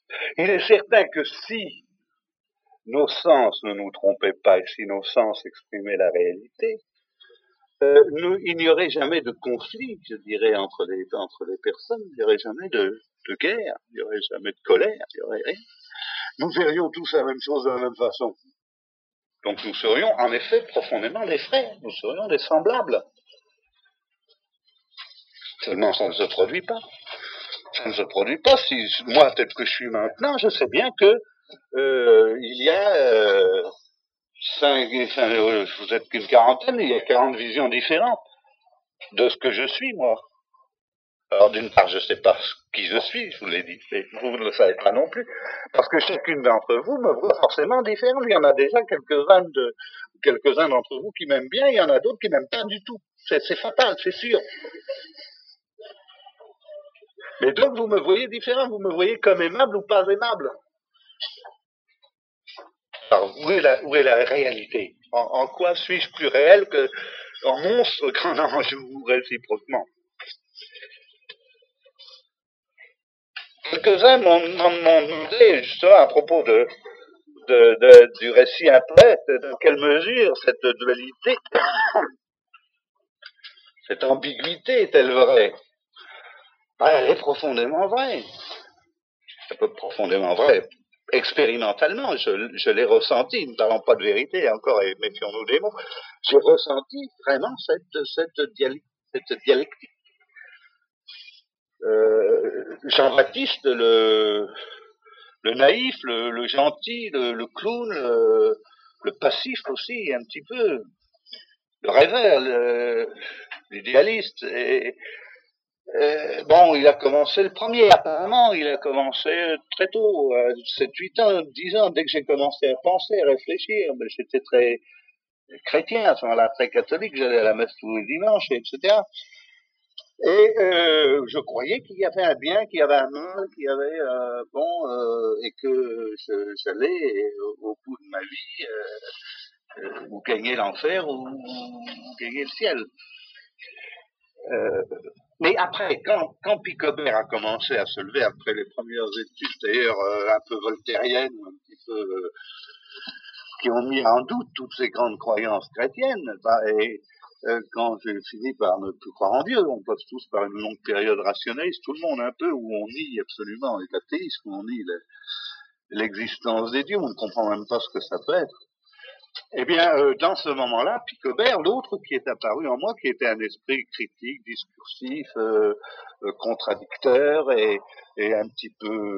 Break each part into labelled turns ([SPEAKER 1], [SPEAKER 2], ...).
[SPEAKER 1] Il est certain que si nos sens ne nous trompaient pas et si nos sens exprimaient la réalité, il n'y aurait jamais de conflit, je dirais, entre les personnes, il n'y aurait jamais de guerre, il n'y aurait jamais de colère, il n'y aurait rien. Nous verrions tous la même chose de la même façon. Donc nous serions en effet profondément des frères, nous serions des semblables. Seulement ça ne se produit pas. Ça ne se produit pas. Si moi, tel que je suis maintenant, je sais bien que il y a vous êtes qu'une quarantaine, il y a 40 visions différentes de ce que je suis, moi. Alors d'une part, je ne sais pas qui je suis, je vous l'ai dit, mais vous ne le savez pas non plus, parce que chacune d'entre vous me voit forcément différente. Il y en a déjà quelques-uns d'entre vous qui m'aiment bien, il y en a d'autres qui m'aiment pas du tout. C'est fatal, c'est sûr. Mais donc vous me voyez différent, vous me voyez comme aimable ou pas aimable. Alors où est la réalité? En quoi suis-je plus réel qu'en monstre qu'en ange ou réciproquement? Quelques-uns m'ont demandé justement à propos du récit après, dans quelle mesure cette dualité, cette ambiguïté est-elle vraie? Elle est profondément vraie. Ça peut être profondément vrai. Expérimentalement, je l'ai ressenti, ne parlons pas de vérité encore, et méfions-nous des mots, j'ai ressenti vraiment cette dialectique. Jean-Baptiste, le naïf, le gentil, le clown, le passif aussi, un petit peu, le rêveur, l'idéaliste. Bon, il a commencé le premier, apparemment, il a commencé très tôt, à 7, 8 ans, 10 ans, dès que j'ai commencé à penser, à réfléchir, mais j'étais très chrétien à ce moment-là, très catholique, j'allais à la messe tous les dimanches, etc. Et je croyais qu'il y avait un bien, qu'il y avait un mal, qu'il y avait et que j'allais au bout de ma vie ou gagner l'enfer ou gagner le ciel. Mais après, quand Picobert a commencé à se lever après les premières études, d'ailleurs un peu voltairiennes, un petit peu qui ont mis en doute toutes ces grandes croyances chrétiennes, quand j'ai fini par ne plus croire en Dieu, on passe tous par une longue période rationnaliste, tout le monde un peu, où on nie absolument l'athéisme, où on nie l'existence des dieux, on ne comprend même pas ce que ça peut être. Eh bien, dans ce moment-là, Picobert, l'autre qui est apparu en moi, qui était un esprit critique, discursif, contradicteur et un petit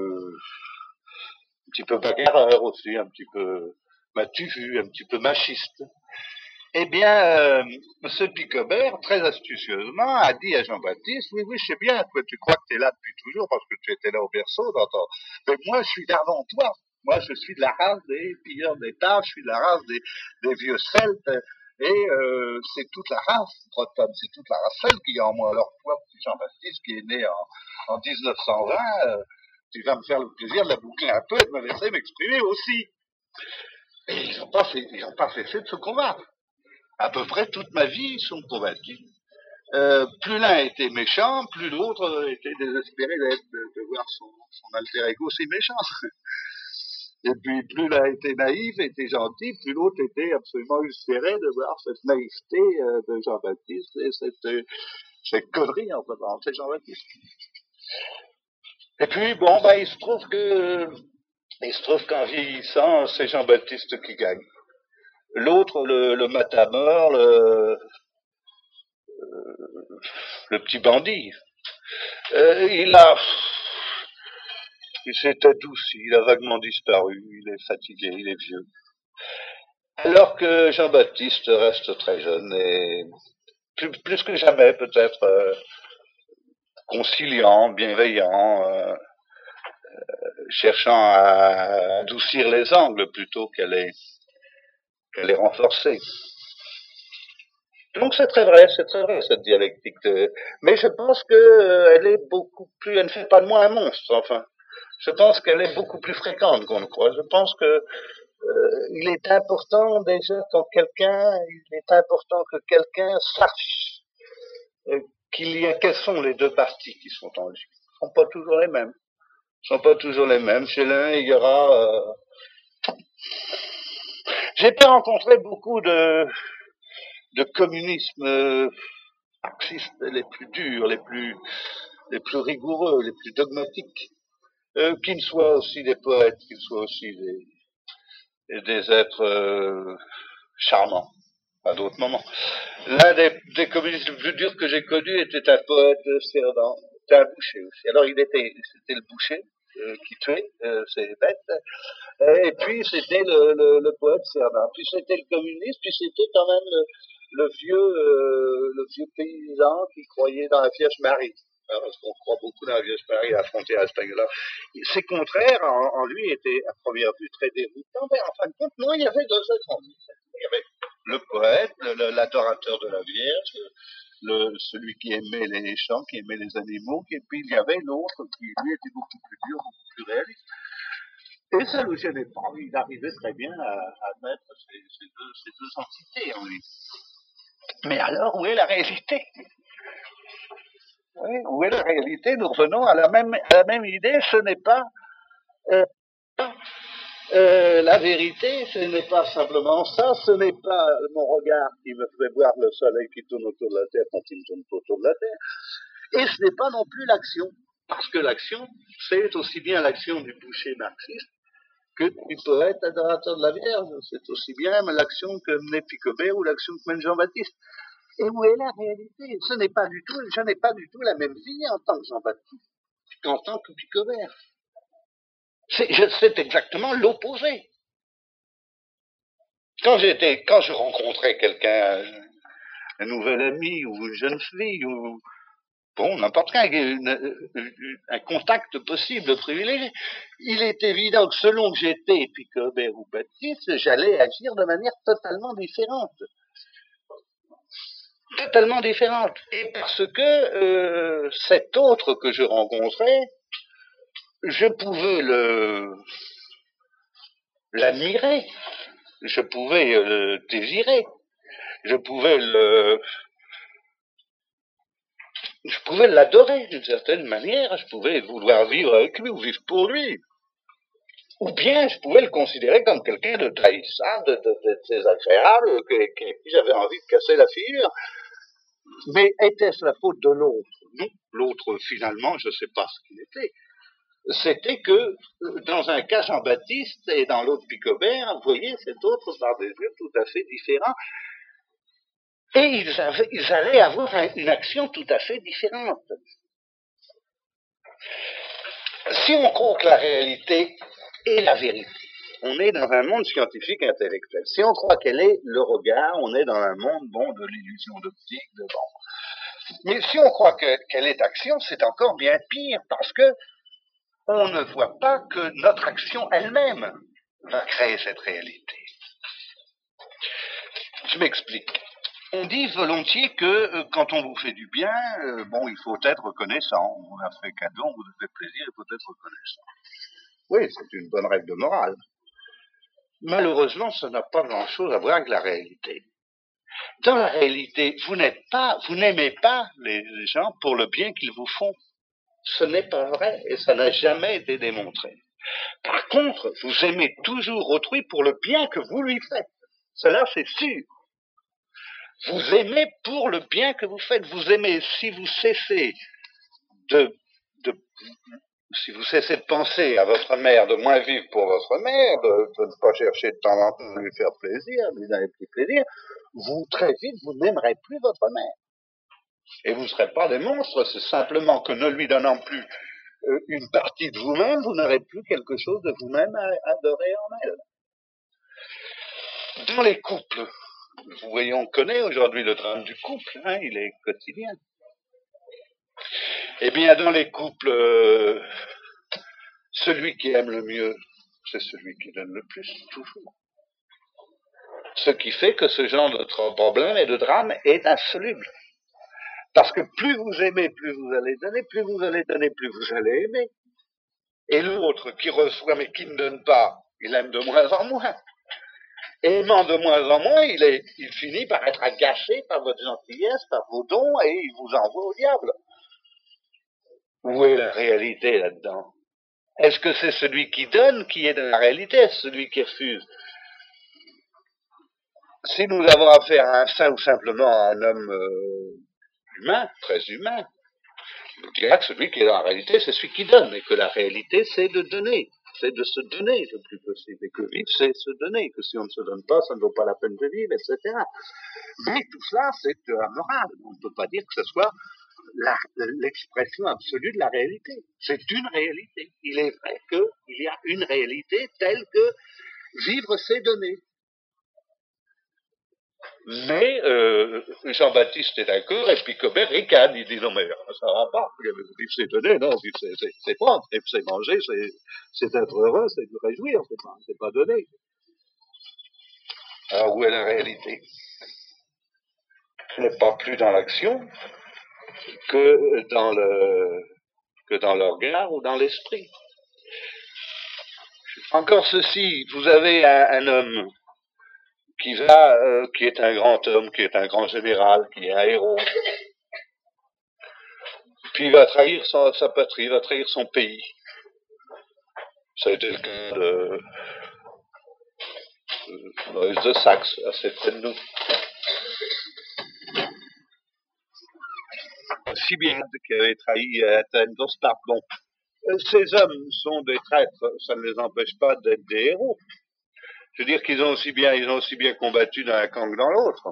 [SPEAKER 1] peu bagarreur aussi, un petit peu matu, un petit peu machiste. Eh bien, ce Picobert, très astucieusement, a dit à Jean-Baptiste, oui, oui, je sais bien, toi, tu crois que tu es là depuis toujours parce que tu étais là au berceau, mais moi, je suis d'avant toi. Moi, je suis de la race des pilleurs d'État, je suis de la race des vieux Celtes, et c'est toute la race bretonne, c'est toute la race celte qui est en moi. Alors, toi, petit Jean-Baptiste, qui est né en 1920, tu vas me faire le plaisir de la boucler un peu et de me laisser m'exprimer aussi. Et ils n'ont pas cessé de se combattre. À peu près toute ma vie, ils sont convaincus. Plus l'un était méchant, plus l'autre était désespéré de voir son alter ego si méchant. Et puis plus l'un était naïf, était gentil, plus l'autre était absolument ulcéré de voir cette naïveté de Jean-Baptiste et cette connerie en faisant c'est Jean-Baptiste. Et puis bon, il se trouve qu'en vieillissant, c'est Jean-Baptiste qui gagne. L'autre, le matamor, le petit bandit, il s'est adouci, il a vaguement disparu, il est fatigué, il est vieux. Alors que Jean-Baptiste reste très jeune et plus que jamais peut-être conciliant, bienveillant, cherchant à adoucir les angles plutôt qu'à les renforcer. Donc c'est très vrai cette dialectique. Mais je pense que elle est beaucoup plus, elle ne fait pas de moi un monstre. Enfin, je pense qu'elle est beaucoup plus fréquente qu'on ne croit. Je pense que il est important déjà il est important que quelqu'un sache quelles sont les deux parties qui sont en lui. Ils ne sont pas toujours les mêmes. sont pas toujours les mêmes. Chez l'un, il y aura... J'ai pu rencontrer beaucoup de communisme marxistes les plus durs, les plus rigoureux, les plus dogmatiques, qu'ils soient aussi des poètes, qu'ils soient aussi des êtres charmants à d'autres moments. L'un des communistes les plus durs que j'ai connus était un poète Cerdan, c'était un boucher aussi. Alors c'était le boucher qui tuait ces bêtes, et puis c'était le poète Cerdan, puis c'était le communiste, puis c'était quand même le vieux paysan qui croyait dans la Vierge Marie. Parce qu'on croit beaucoup dans la Vierge Marie, à la frontière espagnole. Ces contraires, en lui, étaient à première vue très déroutants, mais en fin de compte, non, il y avait deux êtres en lui. Il y avait le poète, l'adorateur de la Vierge, celui qui aimait les chants, qui aimait les animaux, et puis il y avait l'autre qui, lui, était beaucoup plus dur, beaucoup plus réaliste. Et ça ne le gênait pas, il arrivait très bien à mettre ces deux entités en lui. Mais alors, où est la réalité? Oui, où est la réalité? Nous revenons à la même idée, ce n'est pas la vérité, ce n'est pas simplement ça, ce n'est pas mon regard qui me fait voir le soleil qui tourne autour de la Terre quand il tourne autour de la Terre, et ce n'est pas non plus l'action, parce que l'action, c'est aussi bien l'action du boucher marxiste que du poète adorateur de la Vierge, c'est aussi bien l'action que menait Picobert ou l'action que mène Jean-Baptiste. Et où est la réalité? Je n'ai pas du tout la même vie en tant que Jean-Baptiste qu'en tant que Picobert. C'est exactement l'opposé. Quand je rencontrais quelqu'un, un nouvel ami ou une jeune fille ou bon, n'importe quel, un contact possible, privilégié, il est évident que selon que j'étais Picobert ou Baptiste, j'allais agir de manière totalement différente. Totalement différente. Et parce que cet autre que je rencontrais, je pouvais l'admirer, je pouvais le désirer, je pouvais l'adorer d'une certaine manière, je pouvais vouloir vivre avec lui ou vivre pour lui. Ou bien je pouvais le considérer comme quelqu'un de trahissant, de désagréable, qui j'avais envie de casser la figure. Mais était-ce la faute de l'autre? Non, l'autre finalement, je ne sais pas ce qu'il était. C'était que dans un cas Jean-Baptiste et dans l'autre Picobert, vous voyez, cet autre par des yeux tout à fait différents. Et ils allaient avoir une action tout à fait différente. Si on croit que la réalité est la vérité, on est dans un monde scientifique intellectuel. Si on croit qu'elle est le regard, on est dans un monde, bon, de l'illusion d'optique, de bon. Mais si on croit qu'elle est action, c'est encore bien pire, parce que on ne voit pas que notre action elle-même va créer cette réalité. Je m'explique. On dit volontiers que quand on vous fait du bien, bon, il faut être reconnaissant. On vous a fait cadeau, on vous a fait plaisir, il faut être reconnaissant. Oui, c'est une bonne règle de morale. Malheureusement, ça n'a pas grand-chose à voir avec la réalité. Dans la réalité, vous n'aimez pas les gens pour le bien qu'ils vous font. Ce n'est pas vrai et ça n'a jamais été démontré. Par contre, vous aimez toujours autrui pour le bien que vous lui faites. Cela, c'est sûr. Vous aimez pour le bien que vous faites. Vous aimez si vous cessez si vous cessez de penser à votre mère, de moins vivre pour votre mère, de ne pas chercher de temps en temps à lui faire plaisir, lui donner petit plaisir, vous, très vite, vous n'aimerez plus votre mère. Et vous ne serez pas des monstres, c'est simplement que ne lui donnant plus une partie de vous-même, vous n'aurez plus quelque chose de vous-même à adorer en elle. Dans les couples, vous voyez, on connaît aujourd'hui le drame du couple, hein, il est quotidien. Eh bien, dans les couples, celui qui aime le mieux, c'est celui qui donne le plus, toujours. Ce qui fait que ce genre de problème et de drame est insoluble. Parce que plus vous aimez, plus vous allez donner, plus vous allez donner, plus vous allez aimer. Et l'autre qui reçoit mais qui ne donne pas, il aime de moins en moins. Aimant de moins en moins, il finit par être agacé par votre gentillesse, par vos dons, et il vous envoie au diable. Où est la réalité là-dedans? Est-ce que c'est celui qui donne qui est dans la réalité, celui qui refuse? Si nous avons affaire à un saint ou simplement à un homme humain, très humain, on dirait que celui qui est dans la réalité, c'est celui qui donne, et que la réalité, c'est de donner, c'est de se donner le plus possible, et que vivre, c'est se donner, que si on ne se donne pas, ça ne vaut pas la peine de vivre, etc. Mais tout cela, c'est de la morale. On ne peut pas dire que ce soit l'expression absolue de la réalité. C'est une réalité. Il est vrai qu'il y a une réalité telle que vivre, c'est donner. Mais Jean-Baptiste est d'accord, et puis Cobert ricane, il dit non mais ça va pas, vivre c'est donner, non, vivre c'est prendre, et c'est manger, c'est être heureux, c'est se réjouir, c'est pas donner. Alors où est la réalité? Elle n'est pas plus dans l'action que dans le regard ou dans l'esprit. Encore ceci, vous avez un homme qui est un grand homme, qui est un grand général, qui est un héros, puis il va trahir sa patrie, il va trahir son pays. Ça a été le cas de Maurice de Saxe, assez près de nous. Sibériade qui avait trahi Athènes, Sparte. Bon, ces hommes sont des traîtres, ça ne les empêche pas d'être des héros. Je veux dire qu'ils ont aussi bien combattu dans un camp que dans l'autre.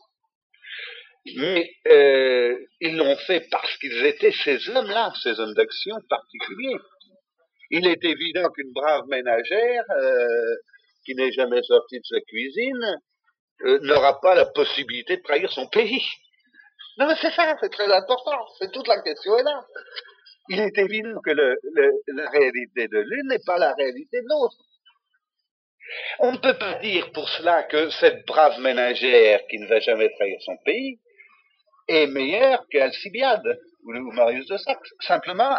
[SPEAKER 1] Mais ils l'ont fait parce qu'ils étaient ces hommes-là, ces hommes d'action particuliers. Il est évident qu'une brave ménagère qui n'est jamais sortie de sa cuisine n'aura pas la possibilité de trahir son pays. Non mais c'est ça, c'est très important, c'est toute la question est là. Il est évident que la réalité de l'une n'est pas la réalité de l'autre. On ne peut pas dire pour cela que cette brave ménagère qui ne va jamais trahir son pays est meilleure qu'Alcibiade ou Marius de Saxe. Simplement,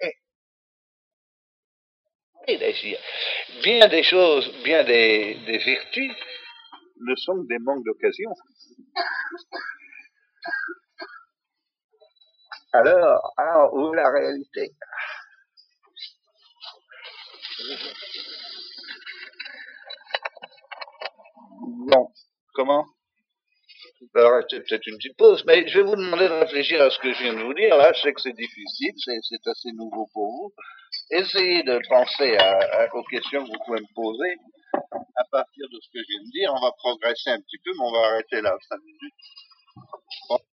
[SPEAKER 1] et d'agir. Bien des choses, bien des vertus ne sont que des manques d'occasion. Alors, où est la réalité? Bon, comment? Alors, c'est peut-être une petite pause, mais je vais vous demander de réfléchir à ce que je viens de vous dire. Là, je sais que c'est difficile, c'est assez nouveau pour vous. Essayez de penser aux questions que vous pouvez me poser à partir de ce que je viens de dire. On va progresser un petit peu, mais on va arrêter là 5 minutes. Bon.